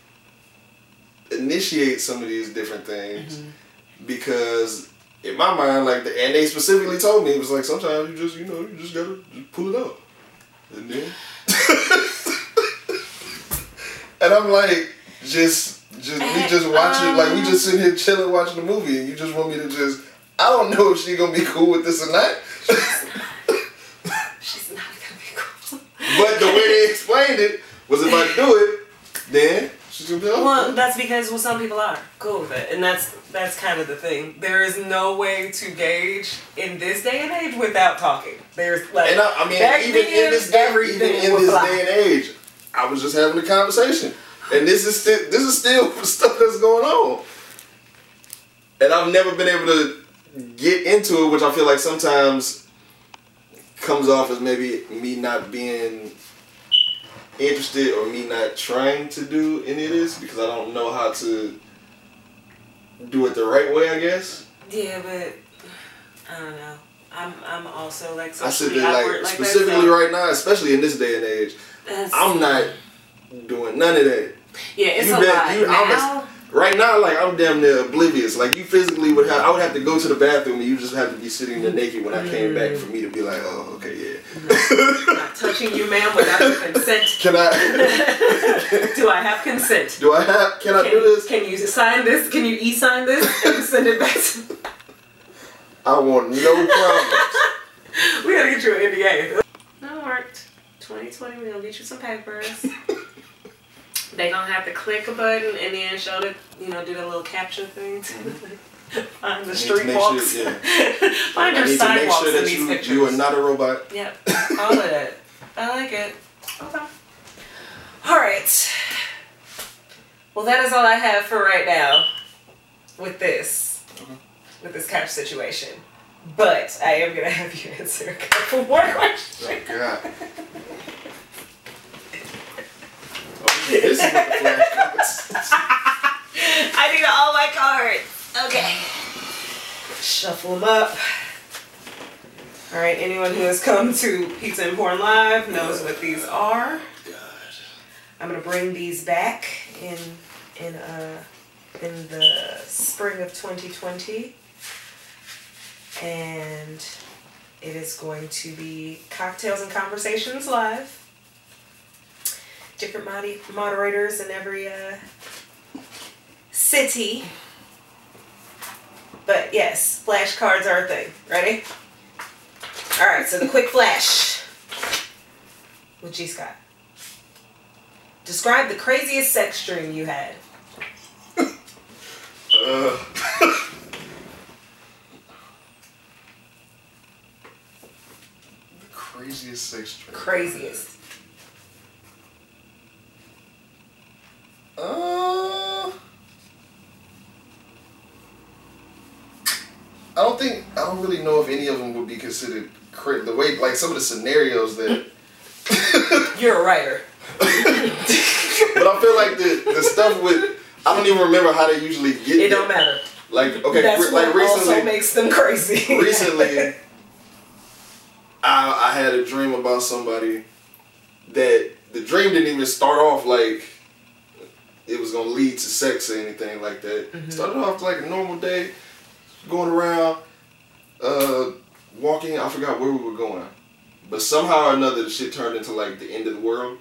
initiate some of these different things Mm-hmm. because in my mind, like, the, and they specifically told me, it was like, sometimes you just, you know, you just gotta just pull it up. And then, and I'm like, just, just, we just watching, like, we just sitting here chilling watching the movie, and you just want me to just, I don't know if she gonna be cool with this or not. She's not gonna be cool. But the way they explained it was if I do it, then she's gonna be like, Well, that's because well, some people are cool with it, and that's that's kind of the thing. There is no way to gauge in this day and age without talking. There's like, and I, I mean, back even then, in this day, even everything in was this fly. day and age, I was just having a conversation, and this is still this is still stuff that's going on, and I've never been able to get into it, which I feel like sometimes comes off as maybe me not being interested or me not trying to do any of this because I don't know how to do it the right way, I guess. Yeah, but I don't know. I'm I'm also like I said socially that, awkward like, like specifically that, so right now, especially in this day and age, that's- I'm not doing none of that. Yeah, it's You a bet- lot you- I was- now. Right now, like, I'm damn near oblivious. Like, you physically would have, I would have to go to the bathroom and you just have to be sitting there naked when I came back for me to be like, oh, okay, yeah. I'm not touching you, ma'am, without your consent. Can I, Do I have consent? do I have, can I Can, do this? can you sign this? Can you e-sign this and send it back to me? I want no problems. We gotta get you an N D A. No, it worked. twenty twenty, we're gonna get you some papers. They gonna have to click a button and then show the, you know, do that little capture thing. Find the I need to street make walks. sure- yeah. Find I your need to make sidewalks sure in that these you, pictures. you are not a robot. Yep, all of that. I like it. Okay. All right. Well, that is all I have for right now with this, Okay. with this couch situation. But I am gonna have you answer a couple more questions. Oh, God. Oh, this is what the flash cards. I need all my cards. Okay. Shuffle them up. All right. Anyone who has come to Pizza and Porn Live knows what these are. I'm gonna bring these back in in uh in the spring of twenty twenty, and it is going to be Cocktails and Conversations Live. Different modi- moderators in every uh, city. But yes, flashcards are a thing. Ready? Alright, so the quick flash with G. Scott. Describe the craziest sex dream you had. Uh, the craziest sex dream. Craziest. Uh, I don't think I don't really know if any of them would be considered cra- the way like some of the scenarios that. You're a writer. But I feel like the the stuff with I don't even remember how they usually get. It there. don't matter. Like okay, That's re- like what also recently, makes them crazy. recently, I I had a dream about somebody that the dream didn't even start off like it was gonna lead to sex or anything like that. Mm-hmm. Started off like a normal day, going around, uh, walking. I forgot where we were going, but somehow or another, the shit turned into like the end of the world,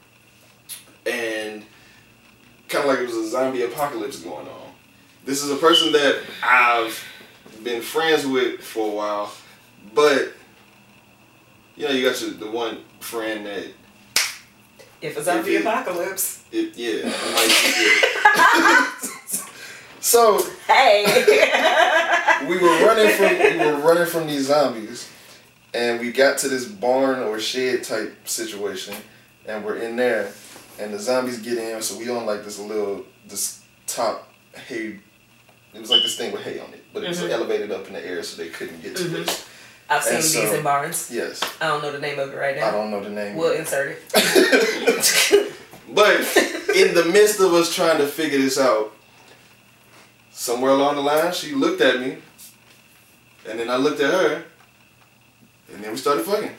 and kind of like it was a zombie apocalypse going on. This is a person that I've been friends with for a while, but you know, you got your, the one friend that If a zombie If it- apocalypse. it, yeah, I'm like, yeah. So Hey. we were running from we were running from these zombies, and we got to this barn or shed type situation, and we're in there, and the zombies get in. So we on like this little this top hay. It was like this thing with hay on it, but it was Mhm. elevated up in the air so they couldn't get to Mhm. it. I've seen And these so- in Barnes. Yes, I don't know the name of it right now. I don't know the name. We'll insert it. But in the midst of us trying to figure this out, somewhere along the line, she looked at me, and then I looked at her, and then we started fucking.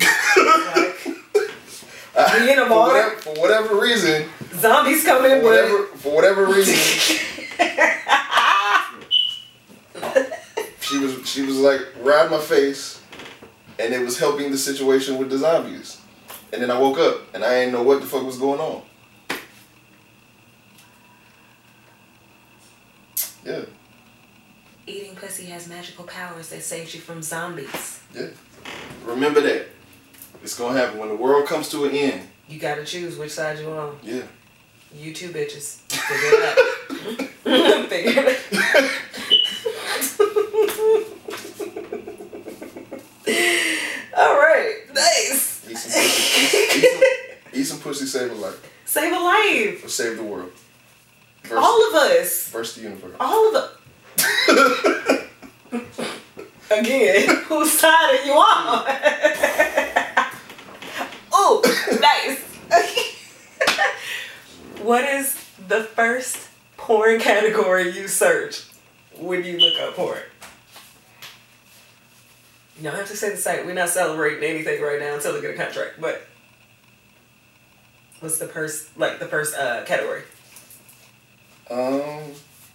We in a For bar. whatever, for whatever reason, Zombies coming for in, whatever, for whatever reason, she was she was like riding my face, and it was helping the situation with the zombies. And then I woke up, and I didn't know what the fuck was going on. Yeah, Eating pussy has magical powers that saves you from zombies. yeah. Remember that. It's gonna happen when the world comes to an end. You gotta choose which side you on. Yeah. You two bitches. Figure it out. Figure it out. All right. Nice. Eat some pussy. Eat, eat some, eat some pussy, save a life. Save a life. Or save the world. Versus, All of us. versus the universe. All of us. Again, whose side are you on? Oh, nice. What is the first porn category you search when you look up porn? You don't have to say the site. We're not celebrating anything right now until we get a contract. But what's the first, like the first uh, category? Um.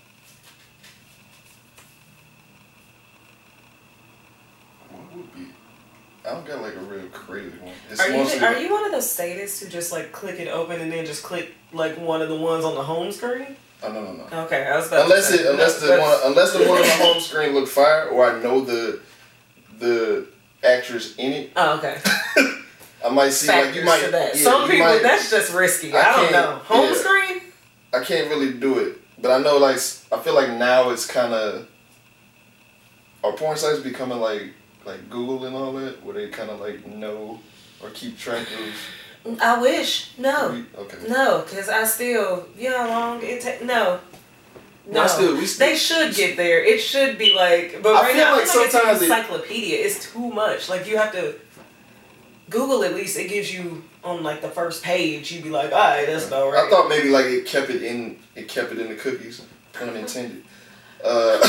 What would be? I don't got like a real creative one. It's Are you mostly are you one of those sadists who just like click it open and then just click like one of the ones on the home screen? Oh no no no. Okay, I was about Unless to say, it unless the that's- one unless the one on the home screen look fire or I know the the actress in it, Oh, okay. I might see Factors like you might. to that. Yeah, Some you people might- that's just risky. I I, don't can't- know. Home yeah. screen? I can't really do it, but I know like I feel like now it's kind of are porn sites becoming like like Google and all that, where they kind of like know or keep track of. I wish. No. Okay. No, because I still, you know how long it takes? No. No. No, I still- we still- they should get there. It should be like, but I right feel now, like I feel like sometimes it's it- an encyclopedia. It's too much. Like, you have to, Google at least, it gives you, on like the first page, you'd be like, all right, that's about right. I thought maybe like it kept it in it kept it in the cookies, pun intended. Uh,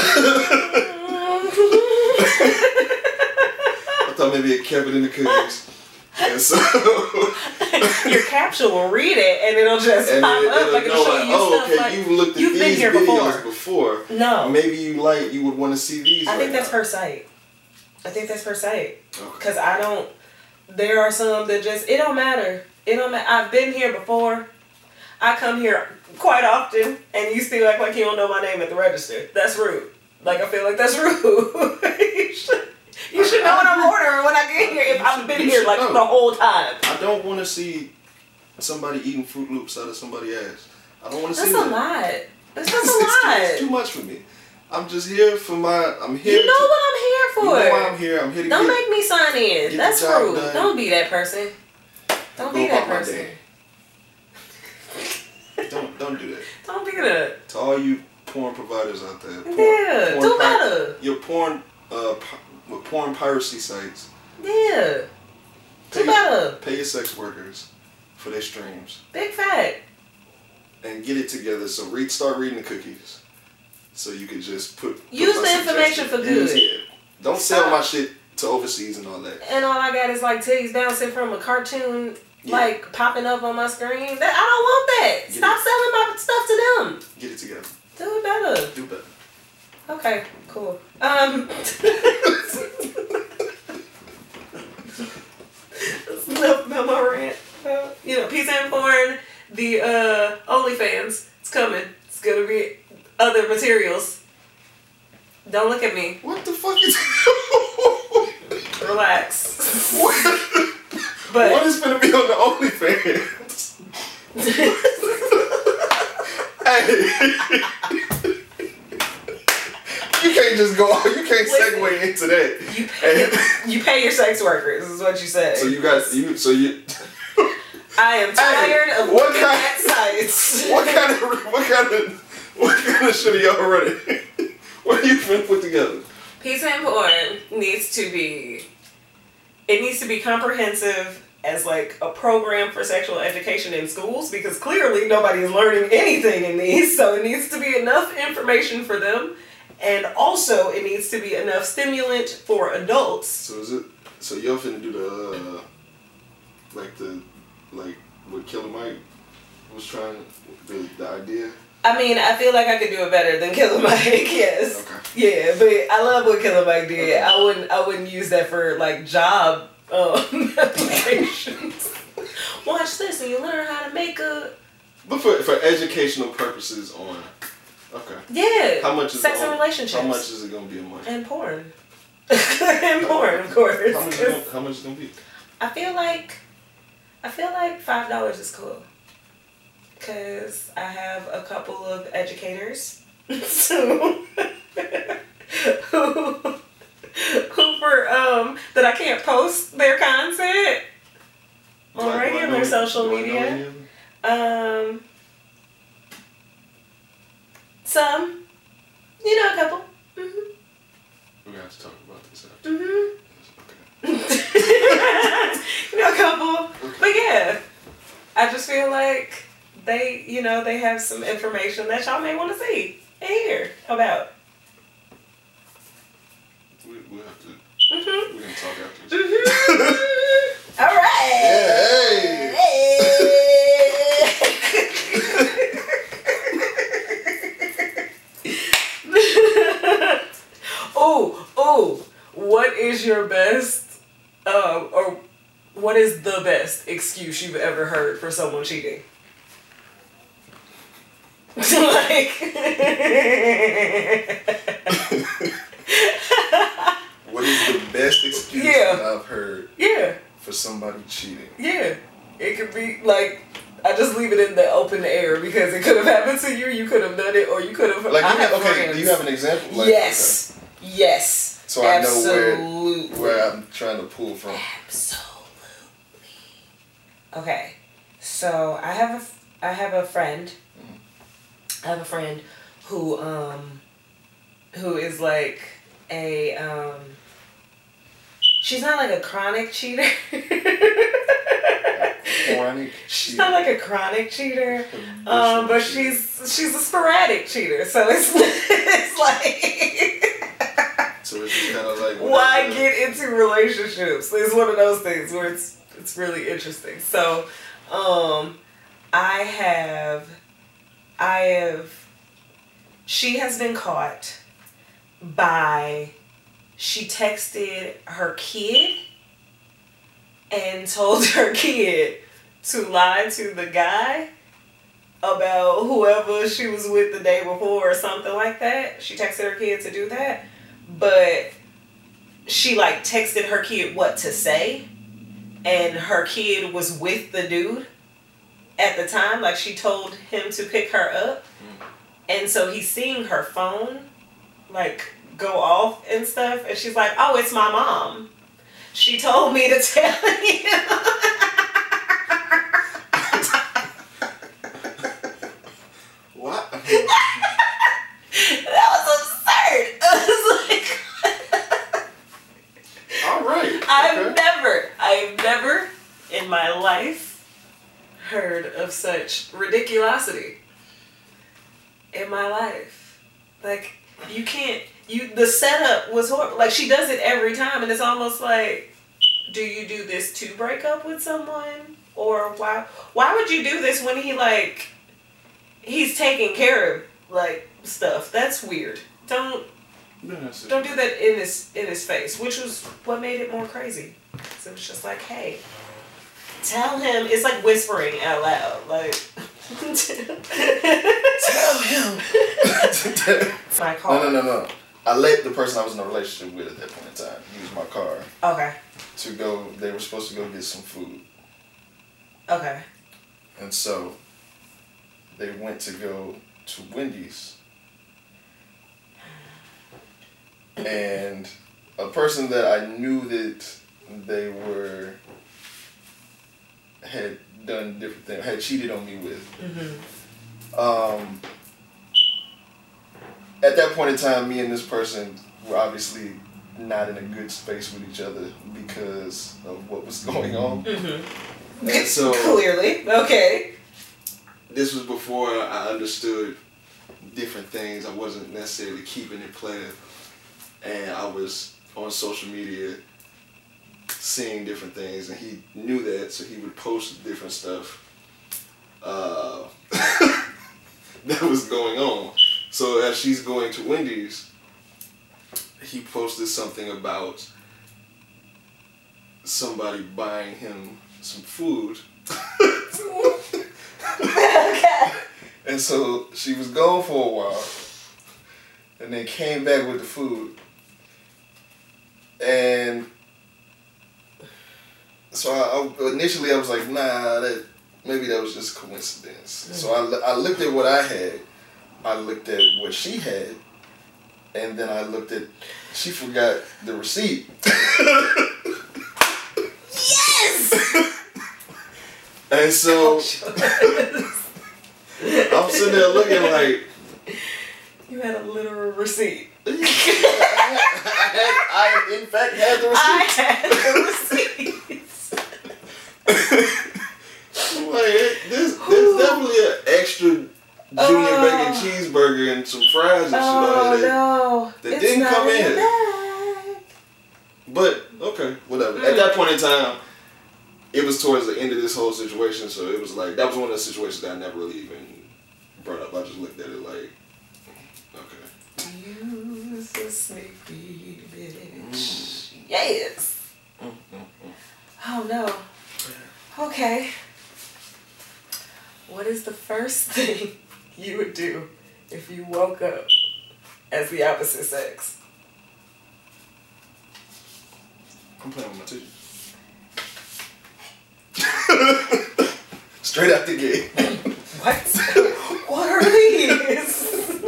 I thought maybe it kept it in the cookies. And so Your caption will read it and it'll just and pop it, up it'll like it'll know show like, you oh, stuff okay, like you've looked at you've been these here videos before. before. No. Maybe you like you would want to see these. I right think that's now. per site. I think that's per site. Okay. Because I don't, there are some that just, it don't matter. It don't matter. I've been here before. I come here quite often and you still act like you don't know my name at the register. That's rude. Like, I feel like that's rude. you should, you should know what I'm ordering when I get here if You I've should- been you here should like know. the whole time. I don't want to see somebody eating Fruit Loops out of somebody's ass. I don't want to That's see a that. lot. That's, that's It's, a it's, too, lot. it's too much for me. I'm just here for my. I'm here. You know to, what I'm here for. You know why I'm here. I'm here to Don't get, make me sign in. get That's the job rude. done. Don't be that person. Don't go be that about my person. day. Don't don't do that. Don't be that. To all you porn providers out there. Porn, Yeah, porn do pi- better. Your porn, uh, pi- with porn piracy sites. Yeah. Pay, Do better. pay your sex workers for their streams Big fact. and get it together. So read, start reading the cookies, so you could just put. put Use my the information suggestion- for good. Use it. Don't sell my shit to overseas and all that. And all I got is like titties bouncing from a cartoon, Yeah. like popping up on my screen. That I don't want that. Get Stop it. selling my stuff to them. Get it together. Do it better. Do better. Okay, cool. Um. That's enough about my rant. Uh, you know, Pizza and Porn, the uh, OnlyFans, it's coming. It's gonna be other materials. Don't look at me. What the fuck is? Relax. what? But What is gonna be on the OnlyFans? Hey. You can't just go. You can't Listen. segue into that. you pay, you pay your sex workers, is what you said. So you got you. So you. I am tired Hey, of what looking kind- at sites. What kind of what kind of what kind of shit are y'all running? What are you finna put together? Pizza and porn needs to be, it needs to be comprehensive as like a program for sexual education in schools, because clearly nobody is learning anything in these, so it needs to be enough information for them, and also it needs to be enough stimulant for adults. So is it? So y'all finna do the uh, like the like what Killer Mike was trying the the idea? I mean, I feel like I could do it better than Killer Mike. Yes. Okay. Yeah, but I love what Killer Mike did. Okay. I wouldn't. I wouldn't use that for like job um, applications. Watch this, and you learn how to make a. But for for educational purposes on. Okay. Yeah. How much is sex it and on- relationships? How much is it gonna be a month? And porn. And porn, of course. How much? Is it gonna, how much is it gonna be? I feel like, I feel like five dollars is cool. Cause I have a couple of educators, so who, who for um that I can't post their content on Like, do I regular know- social do I know media. any of them? Um, some, you know, a couple. Mhm. We're gonna have to talk about this after. Mhm. Okay. You know, a couple. Okay. But yeah, I just feel like they, you know, they have some information that y'all may want to see and hear about. We we'll have to. Mhm. We're gonna talk after this. Mhm. All right. Yeah, hey. Oh, oh, what is your best, uh, or what is the best excuse you've ever heard for someone cheating? Like, What is the best excuse Yeah. that I've heard yeah, for somebody cheating? yeah. It could be like, I just leave it in the open air because it could have happened to you. You could have done it, or you could have. Like, I you have have, okay, friends. do you have an example? Like, Yes, yes. So I know where- Absolutely. okay, where I'm trying to pull from. Absolutely. Okay, so I have a f- I have a friend. I have a friend who um who is like a um she's not like a chronic cheater. Chronic She's cheating. not like a chronic cheater. Um, but she's she's a sporadic cheater. So it's it's like So it's just kind of like why whatever. get into relationships? It's one of those things where it's it's really interesting. So, um, I have, I have, she has been caught by, she texted her kid and told her kid to lie to the guy about whoever she was with the day before or something like that. She texted her kid to do that. But she like texted her kid what to say, and her kid was with the dude at the time. Like, she told him to pick her up, and so he's seeing her phone like go off and stuff, and she's like, "Oh, it's my mom. She told me to tell you." What? That was absurd. I was like, All right. I've okay. never, I've never in my life heard of such ridiculosity in my life. Like, you can't, you, the setup was horrible. Like, she does it every time, and it's almost like, do you do this to break up with someone? Or why, why would you do this when he, like, he's taking care of, like, stuff? That's weird. Don't, Yeah, that's it. don't do that in his in his face, which was what made it more crazy. So it was just like, hey, tell him. It's like whispering out loud, like, Tell him. it's my car. No, no, no, no. I let the person I was in a relationship with at that point in time use my car Okay. to go. They were supposed to go get some food, Okay. and so they went to go to Wendy's, and a person that I knew that they were had done different things, had cheated on me with. Mm-hmm. Um, at that point in time, me and this person were obviously not in a good space with each other because of what was going on. Mm-hmm. And so Clearly, okay. this was before I understood different things. I wasn't necessarily keeping it playing, and I was on social media seeing different things, and he knew that, so he would post different stuff uh, that was going on. So as she's going to Wendy's, he posted something about somebody buying him some food. Okay. And so she was gone for a while, and then came back with the food. And so I, I, initially I was like, nah, that maybe that was just coincidence. Mm-hmm. So I, I looked at what I had, I looked at what she had, and then I looked at, she forgot the receipt. Yes! And so I'm sitting there looking like, you had a literal receipt. I, had, I in fact had the receipt. I had the receipts. Like, this, there's definitely an extra junior Oh. bacon cheeseburger and some fries and shit Oh on there. no. That It's didn't not come in. the bag. But, okay, whatever. Mm. At that point in time, it was towards the end of this whole situation, so it was like, that was one of the situations that I never really even brought up. I just looked at it like, okay. You so sneaky bitch. Mm. Yes. Mm, mm, mm. Oh no. Okay. What is the first thing you would do if you woke up as the opposite sex? I'm playing with my tissue. Straight out the gate. What? What are these?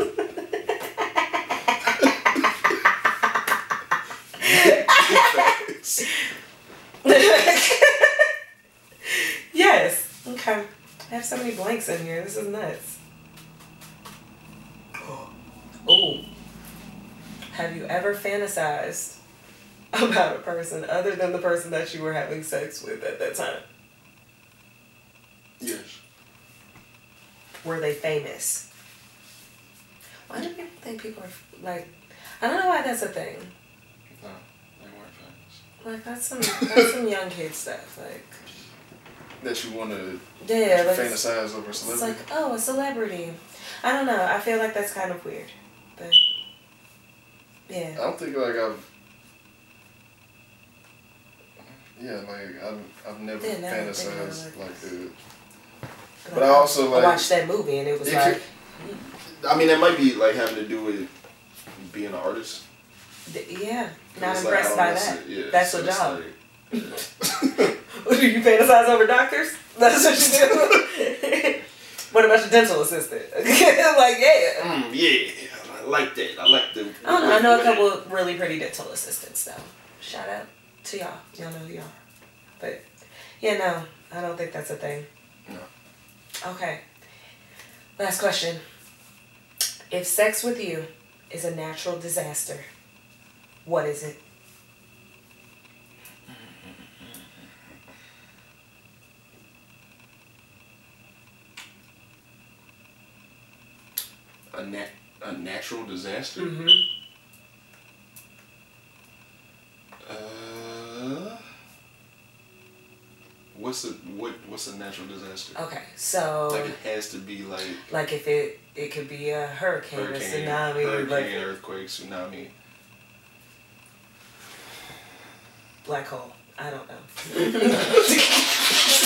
Yes. Okay. I have so many blanks in here. This is nuts. Oh. Have you ever fantasized about a person other than the person that you were having sex with at that time? Yes. Were they famous? Why do people think people are like? I don't know why that's a thing. No, they weren't famous. Like that's some that's some young kid stuff. Like That you want to yeah, like, fantasize over a it's celebrity? like oh a celebrity. I don't know. I feel like that's kind of weird, but yeah. I don't think like I've. Yeah, like I've I've never Yeah, never fantasized think like that. But But I also I like. watched that movie and it was it like could- I mean, that might be like having to do with being an artist. th- yeah, not It's like, I impressed don't by know, that. so- yeah, That's so your it's job. like- Do you fantasize over doctors? That's what you do. What about your dental assistant? Like yeah. Mm, yeah, I like that. I like the. I don't know. I know a couple of really pretty dental assistants though. Shout out to y'all. Y'all know who y'all are. But yeah, no, I don't think that's a thing. No. Okay. Last question. If sex with you is a natural disaster, what is it? A nat a natural disaster. Mm-hmm. Uh, what's a what? What's a natural disaster? Okay, so Like it has to be like like if it it could be a hurricane, hurricane, a tsunami, hurricane, like earthquake, tsunami. black hole. I don't know.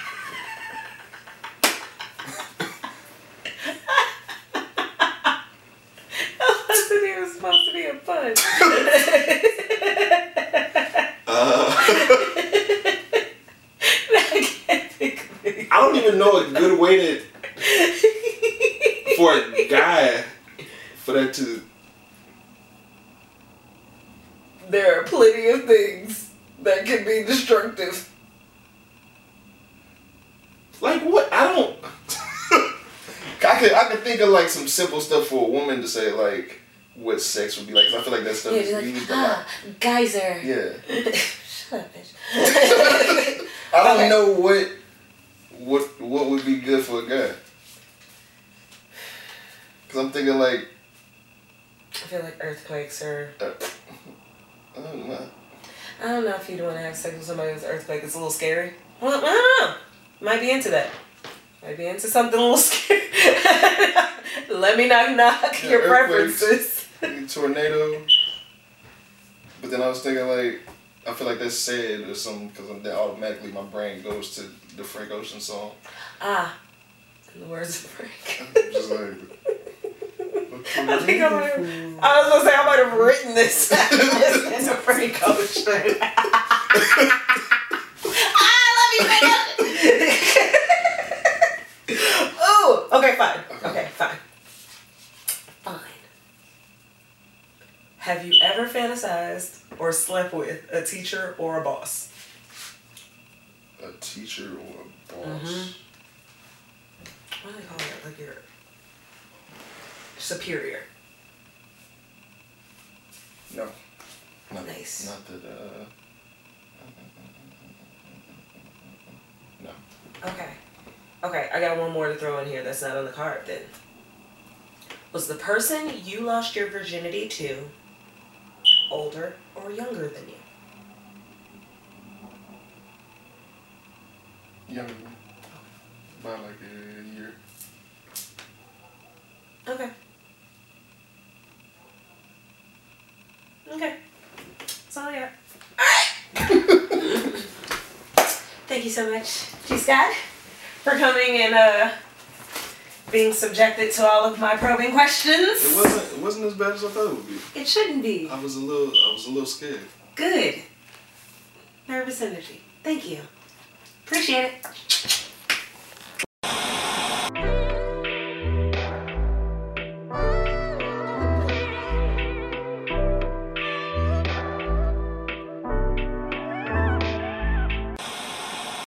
It was supposed to be a fun. Uh, I can't think of it. I don't even know a good way to for a guy for that to. There are plenty of things that can be destructive. Like what? I don't. I could I could think of like some simple stuff for a woman to say like what sex would be like. 'Cause I feel like that stuff Yeah, is be like, used a lot. ah, geyser. Yeah. Shut up, bitch. I don't Okay. know what what what would be good for a guy. Cause I'm thinking like I feel like earthquakes or uh, I don't know. I don't know if you'd want to have sex with somebody who's earthquake. It's a little scary. Well, I don't know. Might be into that. Might be into something a little scary. Let me knock knock Yeah, your earthquakes. preferences. Tornado. But then I was thinking like I feel like that's sad or something because then automatically my brain goes to the Frank Ocean song. Ah, in the words of Frank. I'm just like. I think I might have, I was gonna say I might have written this as a Frank Ocean. Ah, let me finish. Oh, okay, fine. Okay, fine. Fine. Have you ever fantasized or slept with a teacher or a boss? A teacher or a boss? Mm-hmm. What do they call it? Like your superior. No. Not, Nice. Not that, uh... No. Okay. Okay, I got one more to throw in here that's not on the card then. Was the person you lost your virginity to older or younger than you? Younger than me. By like a year. Okay. Okay. That's all I got. Alright! Thank you so much, G. Scott, for coming and uh being subjected to all of my probing questions. It wasn't. It wasn't as bad as I thought it would be. It shouldn't be. I was a little. I was a little scared. Good. Nervous energy. Thank you. Appreciate it.